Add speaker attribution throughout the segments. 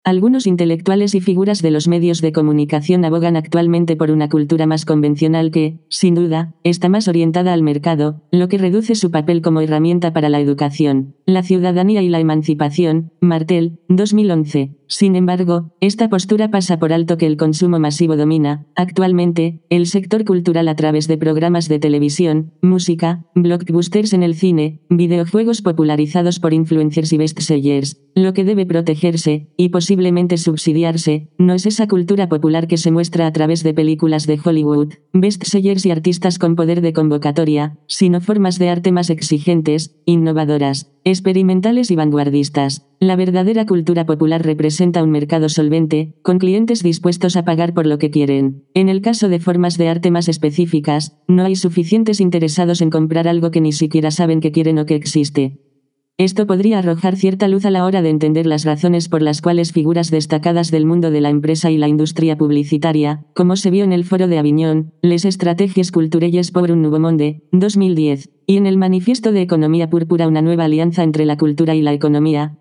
Speaker 1: Algunos intelectuales y figuras de los medios de comunicación abogan actualmente por una cultura más convencional que, sin duda, está más orientada al mercado, lo que reduce su papel como herramienta para la educación, la ciudadanía y la emancipación. Martel, 2011. Sin embargo, esta postura pasa por alto que el consumo masivo domina, actualmente, el sector cultural a través de programas de televisión, música, blockbusters en el cine, videojuegos popularizados por influencers y bestsellers. Lo que debe protegerse, y posiblemente subsidiarse, no es esa cultura popular que se muestra a través de películas de Hollywood, bestsellers y artistas con poder de convocatoria, sino formas de arte más exigentes, innovadoras, experimentales y vanguardistas. La verdadera cultura popular representa un mercado solvente, con clientes dispuestos a pagar por lo que quieren. En el caso de formas de arte más específicas, no hay suficientes interesados en comprar algo que ni siquiera saben que quieren o que existe. Esto podría arrojar cierta luz a la hora de entender las razones por las cuales figuras destacadas del mundo de la empresa y la industria publicitaria, como se vio en el Foro de Aviñón, Les Estrategies culturelles pour un nouveau monde, 2010, y en el Manifiesto de Economía Púrpura, una nueva alianza entre la cultura y la economía,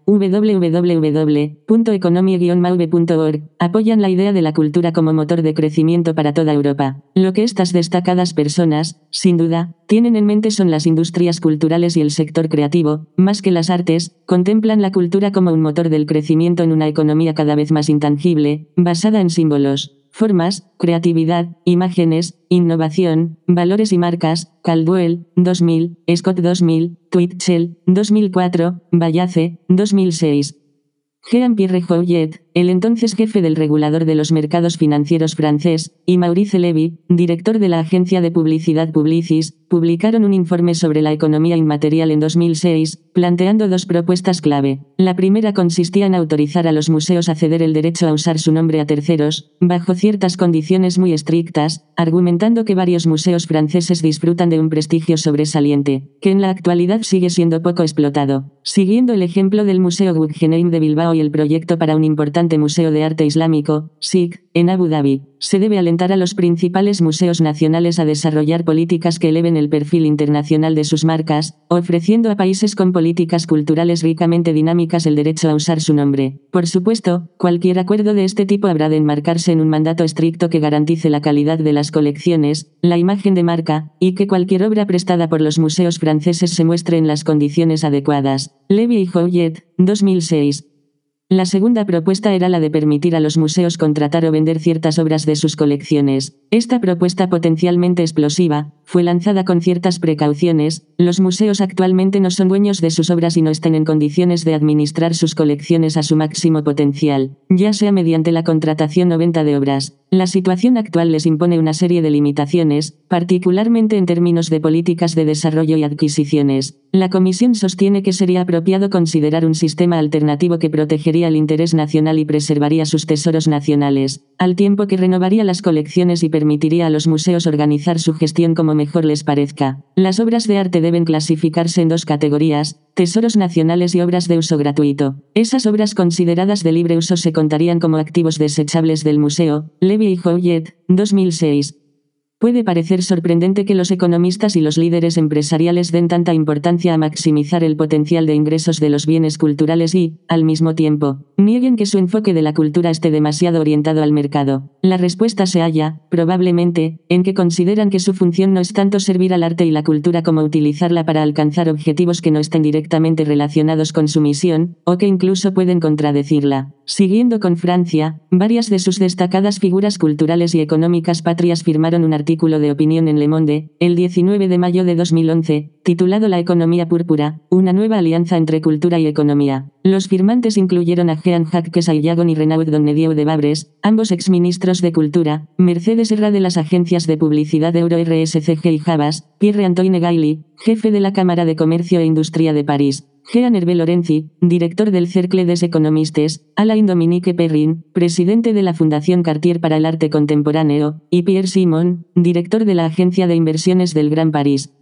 Speaker 1: www.economie-mauve.org, apoyan la idea de la cultura como motor de crecimiento para toda Europa. Lo que estas destacadas personas, sin duda, tienen en mente son las industrias culturales y el sector creativo, más que las artes, contemplan la cultura como un motor del crecimiento en una economía cada vez más intangible, basada en símbolos, formas, creatividad, imágenes, innovación, valores y marcas. Caldwell, 2000, Scott 2000, Twitchell, 2004, Bayace, 2006. Jean-Pierre Joliet, el entonces jefe del regulador de los mercados financieros francés, y Maurice Levy, director de la agencia de publicidad Publicis, publicaron un informe sobre la economía inmaterial en 2006, planteando dos propuestas clave. La primera consistía en autorizar a los museos a ceder el derecho a usar su nombre a terceros, bajo ciertas condiciones muy estrictas, argumentando que varios museos franceses disfrutan de un prestigio sobresaliente, que en la actualidad sigue siendo poco explotado. Siguiendo el ejemplo del Museo Guggenheim de Bilbao y el proyecto para un importante museo de arte islámico, SIC, en Abu Dhabi, se debe alentar a los principales museos nacionales a desarrollar políticas que eleven el perfil internacional de sus marcas, ofreciendo a países con políticas culturales ricamente dinámicas el derecho a usar su nombre. Por supuesto, cualquier acuerdo de este tipo habrá de enmarcarse en un mandato estricto que garantice la calidad de las colecciones, la imagen de marca, y que cualquier obra prestada por los museos franceses se muestre en las condiciones adecuadas. Levy y Joliet, 2006. La segunda propuesta era la de permitir a los museos contratar o vender ciertas obras de sus colecciones. Esta propuesta, potencialmente explosiva, fue lanzada con ciertas precauciones. Los museos actualmente no son dueños de sus obras y no están en condiciones de administrar sus colecciones a su máximo potencial, ya sea mediante la contratación o venta de obras. La situación actual les impone una serie de limitaciones, particularmente en términos de políticas de desarrollo y adquisiciones. La Comisión sostiene que sería apropiado considerar un sistema alternativo que protegería el interés nacional y preservaría sus tesoros nacionales, al tiempo que renovaría las colecciones y permitiría a los museos organizar su gestión como mejor les parezca. Las obras de arte deben clasificarse en dos categorías: tesoros nacionales y obras de uso gratuito. Esas obras consideradas de libre uso se contarían como activos desechables del museo. Levy y Joliet, 2006. Puede parecer sorprendente que los economistas y los líderes empresariales den tanta importancia a maximizar el potencial de ingresos de los bienes culturales y, al mismo tiempo, nieguen que su enfoque de la cultura esté demasiado orientado al mercado. La respuesta se halla, probablemente, en que consideran que su función no es tanto servir al arte y la cultura como utilizarla para alcanzar objetivos que no estén directamente relacionados con su misión, o que incluso pueden contradecirla. Siguiendo con Francia, varias de sus destacadas figuras culturales y económicas patrias firmaron un artículo de opinión en Le Monde, el 19 de mayo de 2011, titulado La economía púrpura, una nueva alianza entre cultura y economía. Los firmantes incluyeron a Jean-Jacques Ayagon y Renaud Donnedieu de Babres, ambos exministros de Cultura, Mercedes Herra de las agencias de publicidad Euro RSCG y Havas, Pierre-Antoine Gailly, jefe de la Cámara de Comercio e Industria de París, Jean Hervé Lorenzi, director del Cercle des Economistes, Alain Dominique Perrin, presidente de la Fundación Cartier para el Arte Contemporáneo, y Pierre Simon, director de la Agencia de Inversiones del Gran París.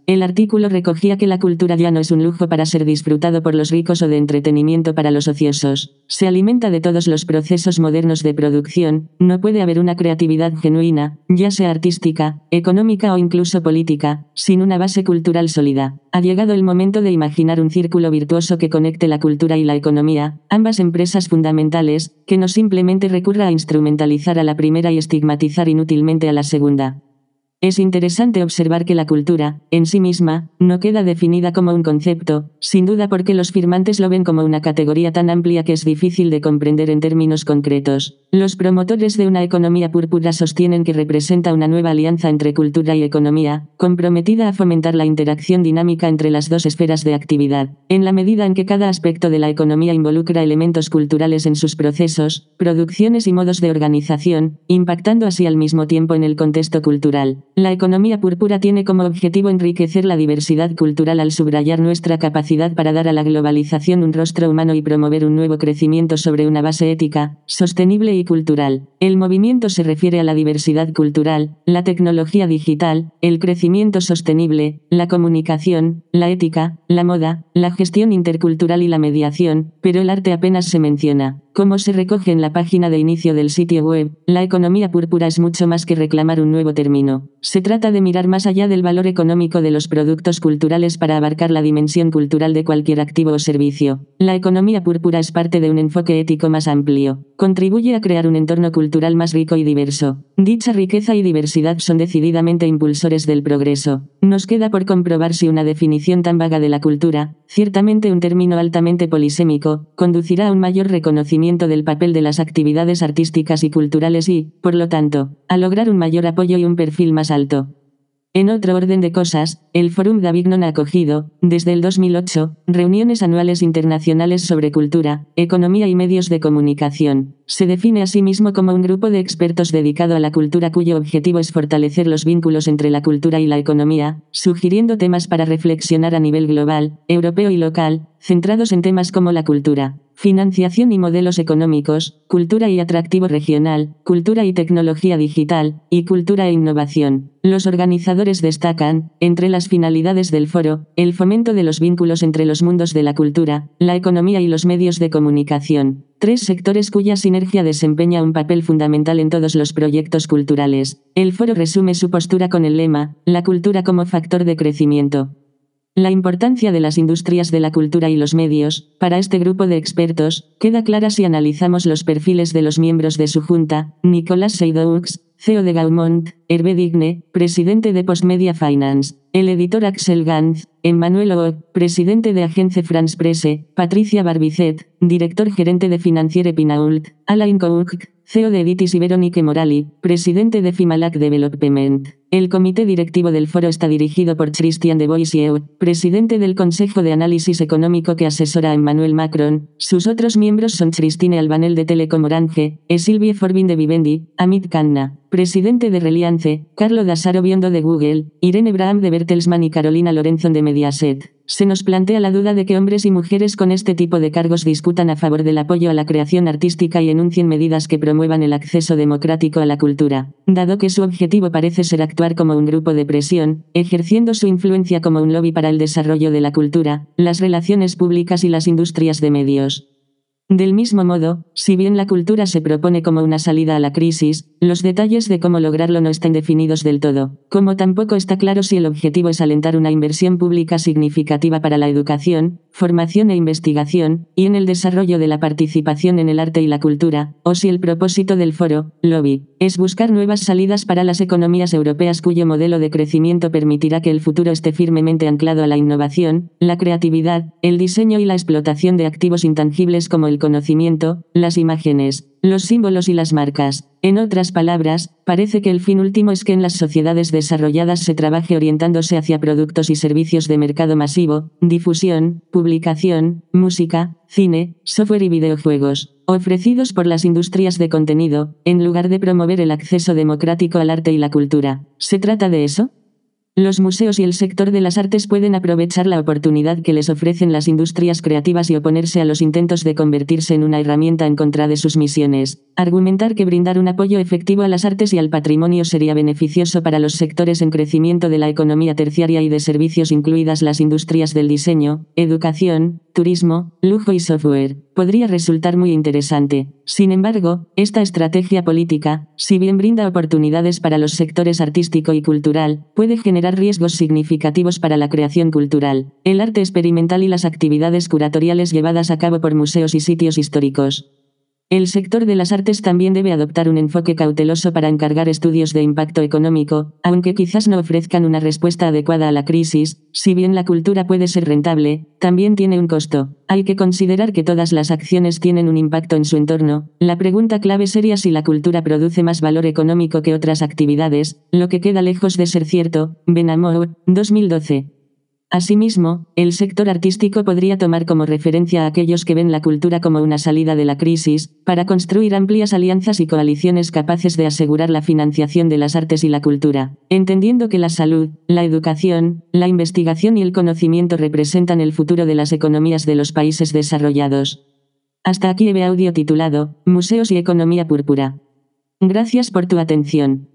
Speaker 1: El artículo recogía que la cultura ya no es un lujo para ser disfrutado por los ricos o de entretenimiento para los ociosos. Se alimenta de todos los procesos modernos de producción, no puede haber una creatividad genuina, ya sea artística, económica o incluso política, sin una base cultural sólida. Ha llegado el momento de imaginar un círculo virtuoso que conecte la cultura y la economía, ambas empresas fundamentales, que no simplemente recurra a instrumentalizar a la primera y estigmatizar inútilmente a la segunda. Es interesante observar que la cultura, en sí misma, no queda definida como un concepto, sin duda porque los firmantes lo ven como una categoría tan amplia que es difícil de comprender en términos concretos. Los promotores de una economía púrpura sostienen que representa una nueva alianza entre cultura y economía, comprometida a fomentar la interacción dinámica entre las dos esferas de actividad. En la medida en que cada aspecto de la economía involucra elementos culturales en sus procesos, producciones y modos de organización, impactando así al mismo tiempo en el contexto cultural. La economía púrpura tiene como objetivo enriquecer la diversidad cultural al subrayar nuestra capacidad para dar a la globalización un rostro humano y promover un nuevo crecimiento sobre una base ética, sostenible y cultural. El movimiento se refiere a la diversidad cultural, la tecnología digital, el crecimiento sostenible, la comunicación, la ética, la moda, la gestión intercultural y la mediación, pero el arte apenas se menciona. Como se recoge en la página de inicio del sitio web, la economía púrpura es mucho más que reclamar un nuevo término. Se trata de mirar más allá del valor económico de los productos culturales para abarcar la dimensión cultural de cualquier activo o servicio. La economía púrpura es parte de un enfoque ético más amplio. Contribuye a crear un entorno cultural más rico y diverso. Dicha riqueza y diversidad son decididamente impulsores del progreso. Nos queda por comprobar si una definición tan vaga de la cultura, ciertamente un término altamente polisémico, conducirá a un mayor reconocimiento del papel de las actividades artísticas y culturales y, por lo tanto, a lograr un mayor apoyo y un perfil más alto. En otro orden de cosas, el Fórum d'Avignon ha acogido, desde el 2008, reuniones anuales internacionales sobre cultura, economía y medios de comunicación. Se define a sí mismo como un grupo de expertos dedicado a la cultura cuyo objetivo es fortalecer los vínculos entre la cultura y la economía, sugiriendo temas para reflexionar a nivel global, europeo y local, centrados en temas como la cultura, financiación y modelos económicos, cultura y atractivo regional, cultura y tecnología digital, y cultura e innovación. Los organizadores destacan, entre las finalidades del foro, el fomento de los vínculos entre los mundos de la cultura, la economía y los medios de comunicación, tres sectores cuya sinergia desempeña un papel fundamental en todos los proyectos culturales. El foro resume su postura con el lema, la cultura como factor de crecimiento. La importancia de las industrias de la cultura y los medios, para este grupo de expertos, queda clara si analizamos los perfiles de los miembros de su junta: Nicolas Seydoux, CEO de Gaumont; Hervé Digne, presidente de Postmedia Finance; el editor Axel Ganz; Emmanuel Oud, presidente de Agence France Presse; Patricia Barbizet, director gerente de Financiere Pinault; Alain Cook, CEO de Editis y Veronique Morali, presidente de Fimalac Development. El comité directivo del foro está dirigido por Christian de Boissieu, presidente del Consejo de Análisis Económico que asesora a Emmanuel Macron. Sus otros miembros son Christine Albanel de Telecom Orange, Sylvie Forbin de Vivendi, Amit Khanna, presidente de Reliance, Carlo Dassaro Biondo de Google, Irene Braham de Bertelsmann y Carolina Lorenzo de Mediaset. Se nos plantea la duda de que hombres y mujeres con este tipo de cargos discutan a favor del apoyo a la creación artística y enuncien medidas que promuevan el acceso democrático a la cultura, dado que su objetivo parece ser actuar como un grupo de presión, ejerciendo su influencia como un lobby para el desarrollo de la cultura, las relaciones públicas y las industrias de medios. Del mismo modo, si bien la cultura se propone como una salida a la crisis, los detalles de cómo lograrlo no están definidos del todo, como tampoco está claro si el objetivo es alentar una inversión pública significativa para la educación, formación e investigación, y en el desarrollo de la participación en el arte y la cultura, o si el propósito del foro, lobby, es buscar nuevas salidas para las economías europeas cuyo modelo de crecimiento permitirá que el futuro esté firmemente anclado a la innovación, la creatividad, el diseño y la explotación de activos intangibles como el conocimiento, las imágenes, los símbolos y las marcas. En otras palabras, parece que el fin último es que en las sociedades desarrolladas se trabaje orientándose hacia productos y servicios de mercado masivo, difusión, publicación, música, cine, software y videojuegos, ofrecidos por las industrias de contenido, en lugar de promover el acceso democrático al arte y la cultura. ¿Se trata de eso? Los museos y el sector de las artes pueden aprovechar la oportunidad que les ofrecen las industrias creativas y oponerse a los intentos de convertirse en una herramienta en contra de sus misiones. Argumentar que brindar un apoyo efectivo a las artes y al patrimonio sería beneficioso para los sectores en crecimiento de la economía terciaria y de servicios incluidas las industrias del diseño, educación, turismo, lujo y software, podría resultar muy interesante. Sin embargo, esta estrategia política, si bien brinda oportunidades para los sectores artístico y cultural, puede generar riesgos significativos para la creación cultural, el arte experimental y las actividades curatoriales llevadas a cabo por museos y sitios históricos. El sector de las artes también debe adoptar un enfoque cauteloso para encargar estudios de impacto económico, aunque quizás no ofrezcan una respuesta adecuada a la crisis. Si bien la cultura puede ser rentable, también tiene un costo. Hay que considerar que todas las acciones tienen un impacto en su entorno. La pregunta clave sería si la cultura produce más valor económico que otras actividades, lo que queda lejos de ser cierto. Benamou, 2012. Asimismo, el sector artístico podría tomar como referencia a aquellos que ven la cultura como una salida de la crisis, para construir amplias alianzas y coaliciones capaces de asegurar la financiación de las artes y la cultura, entendiendo que la salud, la educación, la investigación y el conocimiento representan el futuro de las economías de los países desarrollados. Hasta aquí el audio titulado Museos y Economía Púrpura. Gracias por tu atención.